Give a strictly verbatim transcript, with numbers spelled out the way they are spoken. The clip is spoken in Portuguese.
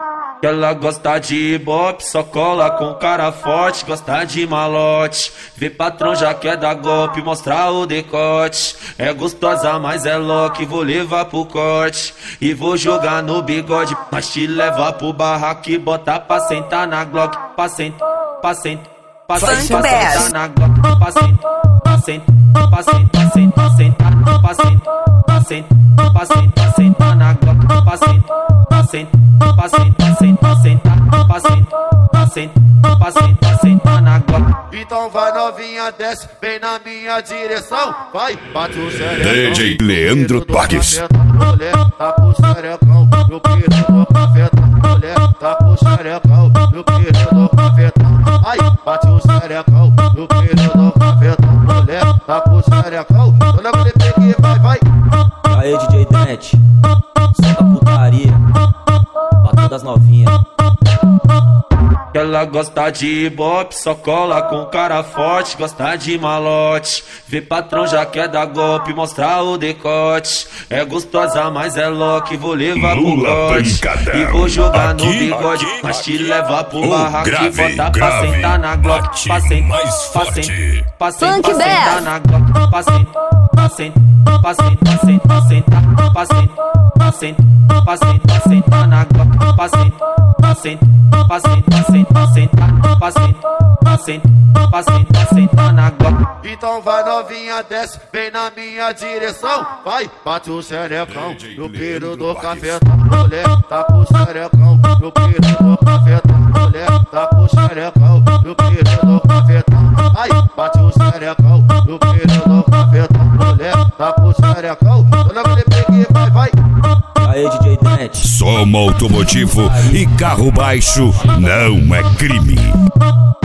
Ela gosta de ibope, só cola com cara forte. Gosta de malote, vê patrão já quer dar golpe, mostrar o decote. É gostosa, mas é louca, vou levar pro corte e vou jogar no bigode, mas te levar pro barraco e botar pra sentar na Glock. Pra sentar, pra sentar, pra sentar, pra sentar na Glock. Pra sentar, pra sentar, pra sentar, sentar, sentar, pra sentar, pra sentar, pra sentar, sentar na Glock. Pra sentar, pra sentar, pra sentar, sentar, sentar, pra sentar, pra sentar, pra sentar, sentar na Glock. Então vai novinha, desce bem na minha direção. Vai, bate o xerecão. D J Leandro Toques. Mulher, tá pro xerecão. No piro do cafetão. Mulher, tá pro xerecão. No piro do cafetão. Ai, bate o xerecão. No piro do cafetão. Mulher, tá pro xerecão. Olha que ele peguei, vai, vai. Aí, D J Dente, solta putaria pra todas novinhas. Ela gosta de ibope, só cola com cara forte. Gosta de malote, vê patrão já quer dar golpe, mostrar o decote. É gostosa, mas é louca, vou levar pro corte e vou jogar no bigode, mas te levar pro barraco e botar pra sentar na Glock. Pra sentar, pra sentar, pra sentar, pra sentar na Glock. Pra sentar, pra sentar, pra sentar, sentar, sentar, pra sentar, pra sentar, pra sentar, sentar na Glock. Pra sentar, pra sentar, pra sentar, sentar, sentar, pra sentar, pra sentar, pra sentar, sentar na Glock. Então vai novinha, desce bem na minha direção. Vai, bate o xerecão. No piro do cafetão. Mulher, tá pro xerecão. No piro do cafetão. Mulher, tá pro xerecão. No piro do cafetão. Ai, bate o xerecão. No piro do cafetão. Mulher, tá pro xerecão. Olha que ele peguei, vai, vai. Aí, D J Dente, Som automotivo e carro baixo não é crime.